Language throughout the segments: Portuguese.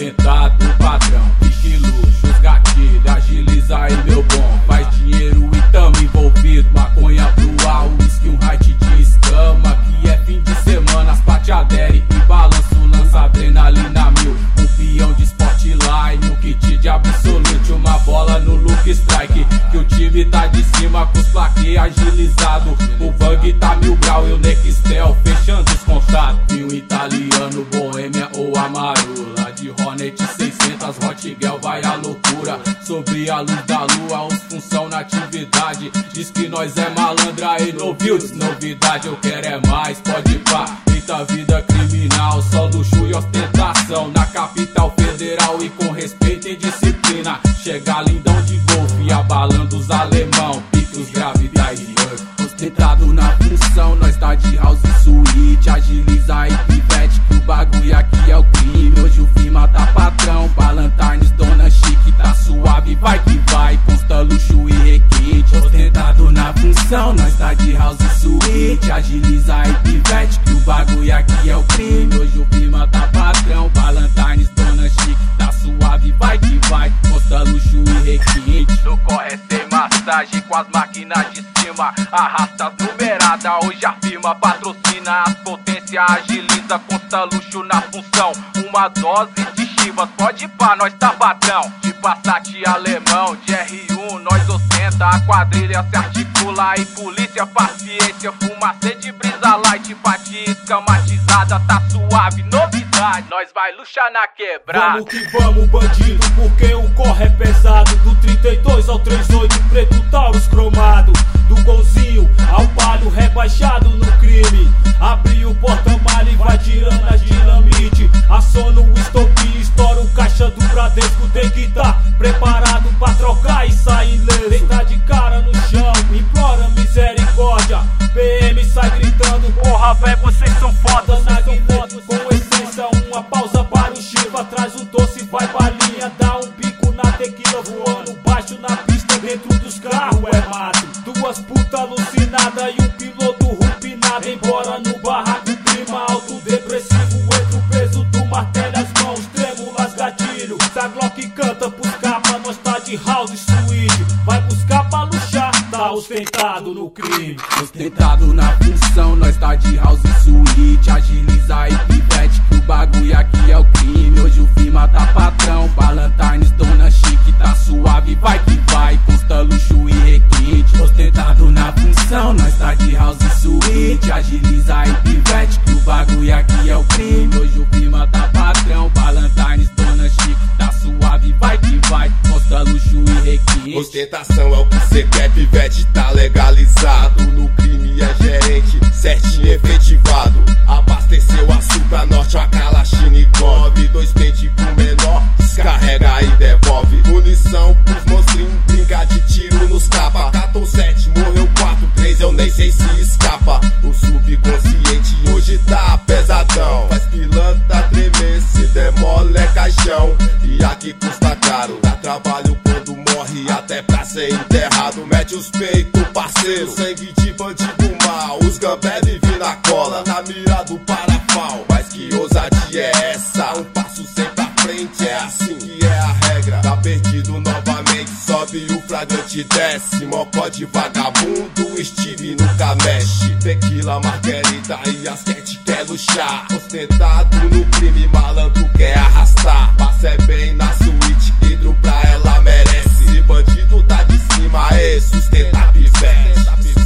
ostentado, padrão, pique luxo, os gatilhos, agiliza aí meu bom. Faz dinheiro e tamo envolvido, maconha pro ar, whisky, um height de escama. Que é fim de semana, as parte adere e balanço, lança adrenalina mil. Um peão de Sportline, um kit de Absolute, uma bola no look strike. Que o time tá de cima com os plaquê agilizado. O bug tá mil grau e o Nextel fechando os contatos. E um italiano, Boêmia ou Amarula, de Hornet 600, Hot Girl vai à loucura. Sobre a luz da lua, os função na atividade. Diz que nós é malandra e não viu desnovidade. Eu quero é mais, pode pá, eita vida criminal. Só luxo e ostentação na capital federal. E com respeito e disciplina, chega lindão de golfe, abalando os alemão. Pique os gravidais de ostentado na função, nós tá de house suíte. Agiliza aí pivete, que o bagulho aqui é o crime. Hoje o firma tá patrão, Ballantines, dona chique, tá suave, vai que vai. Consta luxo e requinte, ostentado na função, nós tá de house suíte. Agiliza aí pivete, que o bagulho aqui é o crime. Hoje o firma tá patrão, Ballantines, dona chique, tá suave, vai que vai. Consta luxo e requinte. No corre sem massagem, com as máquinas de cima, arrasta as numeradas, hoje a firma patrocina. As potências agiliza, consta luxo na função. Uma dose de chivas, pode pá, nós tá patrão. De Passat alemão, de R1 nós ostenta. A quadrilha se articula e polícia, paciência. Fumacê de brisa light, bate escamatizada, tá suave, novidade. Nós vai luxar na quebrada. Vamos que vamos, bandido, porque o corre é pesado. Do 32 ao 38, preto Taurus cromado. Do golzinho ao palho rebaixado no crime. Abre o porta-malha e vai tirando as dinamite. Aciona o estopim, estoura o caixa do Bradesco. Tem que tá preparado pra trocar e sair ileso. Deita de cara no chão, implora misericórdia. PM sai gritando, porra véi, vocês são foda. Na guilete com essência, uma pausa para o Chiva. Traz o doce, vai balinha, dá um bico na tequila. Voando baixo na pista, dentro dos carros é mato. Duas putas alucinadas e um piloto rupinado. Embora no barraco, clima alto, depressivo. Entra o peso do martelo, as mãos trêmulas, gatilho. Se a Glock canta pros capas, nós tá de house suíte. Vai buscar pra luxar, tá ostentado no crime. Ostentado na função, nós tá de house suíte. Agiliza aí pivete, que o bagulho aqui é o crime. Hoje o firma tá patrão, Ballantines, dona chique, tá suave, vai que vai. Consta luxo e requinte, ostentado na função, nós tá de house suíte. Agiliza aí pivete, que o bagulho aqui é o crime. Hoje o firma tá patrão, Ballantines, dona chique, tá suave, vai que vai. Consta luxo e requinte. Ostentação é o que cê quer, pivete tá legalizado. No crime é gerente, certinho efetivado. Abasteceu açúcar, norte a Kalashnikov. 2 pente pro menor, descarrega e devolve. Munição pros monstrinhos, brinca de tiro nos capa. Catou 7, morreu 4, 3, eu nem sei se escapa. O subconsciente hoje tá pesadão. Faz pilantra tremer, se demole é caixão. E aqui custa caro, dá trabalho quando morre, até pra ser enterrado. Mete os peitos, parceiro, sangue de bandido mal. Os gambé vivem na cola, na mira do parafal. Mas que ousadia é essa? Um passo sempre à frente, é assim que é a regra. Tá perdido novamente, sobe o flagrante, desce. Mocó de vagabundo, Steve nunca mexe. Tequila, marguerita e as cat quer luxar. Ostentado no crime, malandro quer arrastar. Passa é bem na suíte, hidro pra ela merece. Se bandido tá de cima, sustenta pivete.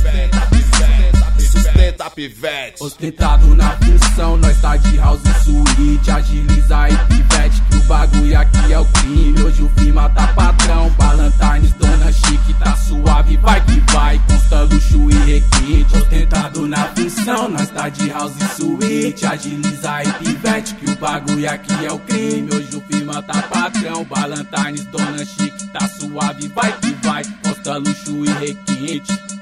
Sustenta pivete. Ostentado na função, nós tá de house suíte. Agiliza aí pivete, que o bagulho aqui é o crime. Hoje o firma tá patrão, Ballantines, dona chique, tá suave, vai que vai. Consta luxo e requinte, ostentado na função, nós tá de house suíte. Agiliza aí pivete, que o bagulho aqui é o crime. Hoje o firma tá patrão, Ballantines, dona chique, tá suave, vai que vai. Consta luxo e requinte.